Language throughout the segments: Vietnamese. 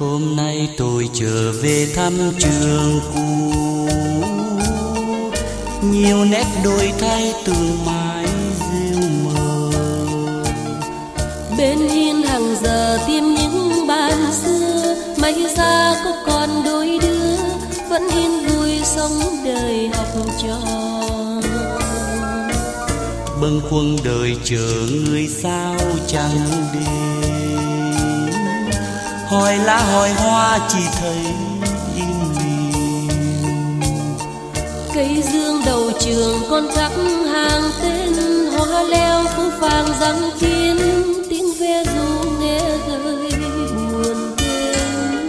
Hôm nay tôi trở về thăm trường cũ, nhiều nét đổi thay từng mái rêu mờ. Bên hiên hàng giờ tìm những bạn xưa, may ra có còn đôi đứa vẫn yên vui sống đời học trò. Bâng khuâng đời chờ người sao chẳng đến, hỏi lá hỏi hoa chỉ thấy im lìm. Cây dương đầu trường con khắc hàng tên, hoa leo phố vàng răng thiên, tiếng ve ru nghe gợi buồn thêm.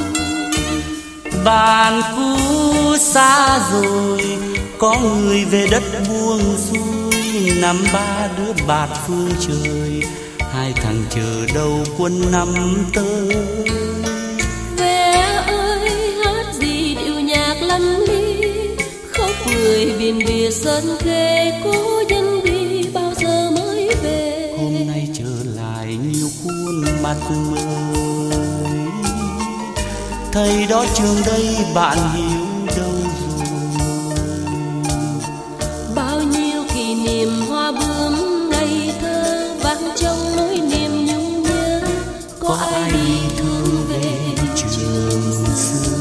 Bạn cũ xa rồi, có người về đất buông xuôi, năm ba đứa bạt phương trời, hai thằng chờ đầu quân năm tới. Ve ơi hát gì điệu nhạc lăn ly, khóc người biển bìa sơn khê, cố nhân đi bao giờ mới về. Hôm nay trở lại nhiều khuôn mặt mới, thầy đó trường đây bạn hiểu đâu rồi. Bao nhiêu kỷ niệm hoa bướm ngây thơ vang trong nỗi niềm nhung nhớ, có ai đi thương về trường xưa.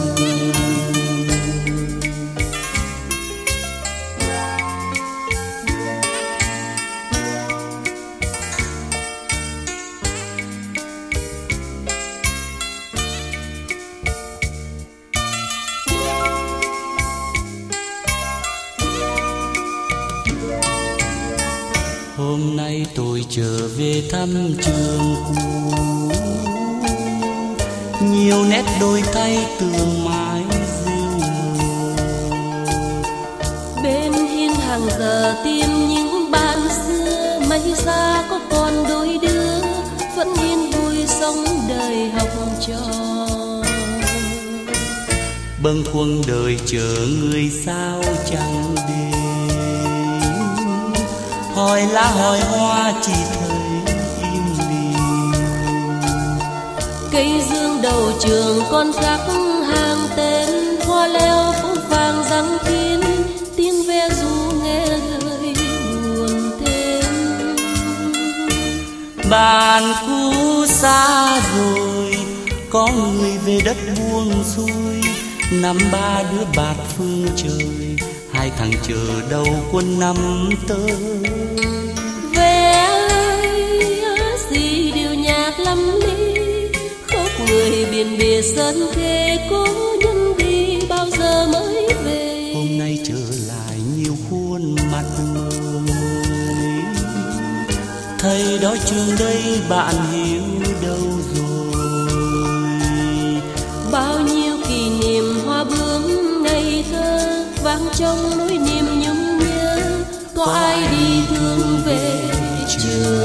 Hôm nay tôi trở về thăm trường cũ, nhiều nét đổi thay tường mái rêu mờ. Bên hiên hàng giờ tìm những bạn xưa, may ra có còn đôi đứa vẫn yên vui sống đời học trò. Bâng khuâng đời chờ người sao chẳng đến, hỏi lá hỏi hoa chỉ thấy im lìm. Cây dương đầu trường con khắc hàng tên, hoa leo phố vàng răng thiên, tiếng ve ru nghe gợi buồn thêm. Bạn cũ xa rồi, có người về đất buông xuôi, năm ba đứa bạt phương trời, hai thằng chờ đầu quân năm tới. Ve gì điệu nhạc lắm ly, khóc người biển bìa sơn khê, cố nhân đi bao giờ mới về. Hôm nay trở lại nhiều khuôn mặt mới, thầy đó trường đây bạn hiểu đâu rồi. Bao nhiêu kỷ niệm hoa bướm ngây thơ vang trong nỗi niềm nhung nhớ, có ai đi thương về trường.